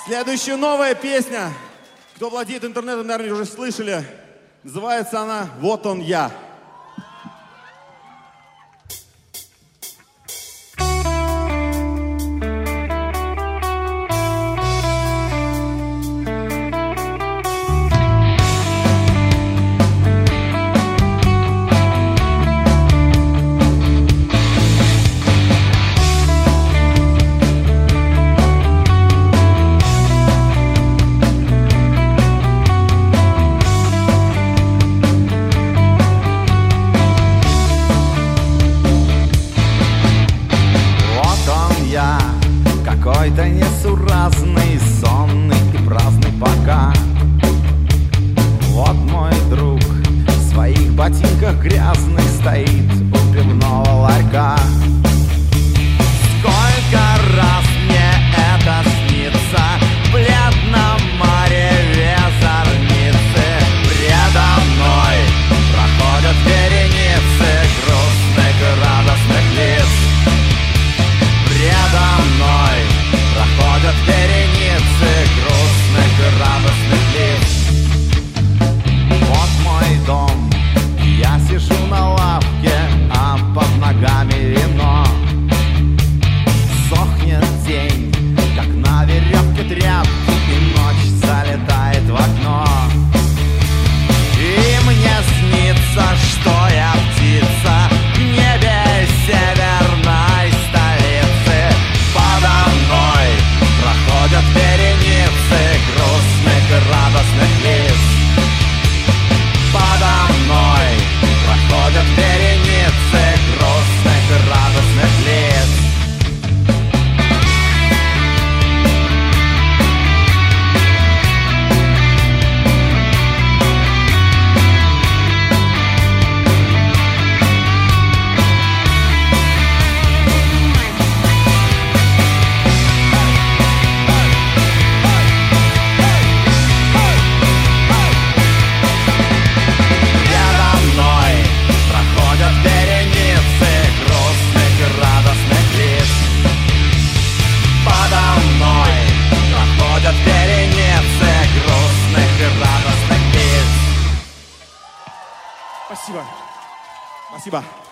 Следующая новая песня. Кто владеет интернетом, наверное, уже слышали. Называется она «Вот он я». Какой-то несуразный, сонный и праздный пока. Вот мой друг в своих ботинках грязных стоит у пивного ларька. Сколько раз мне это снится в бледном мареве зорницы. Предо мной проходят вереницы грустных и радостных лиц. Предо мной проходят вереницы грустных и радостных лиц. Вот мой дом, я сижу на лавке, а под ногами вино. Сохнет день, как на веревке тряпки, и ночь залетает в окно. И мне снится, что я птица в небе северной столицы. Подо мной проходят вереницы грустных и радостных лиц. Подо мной проходят вереницы грустных и радостных лиц. Спасибо. Спасибо.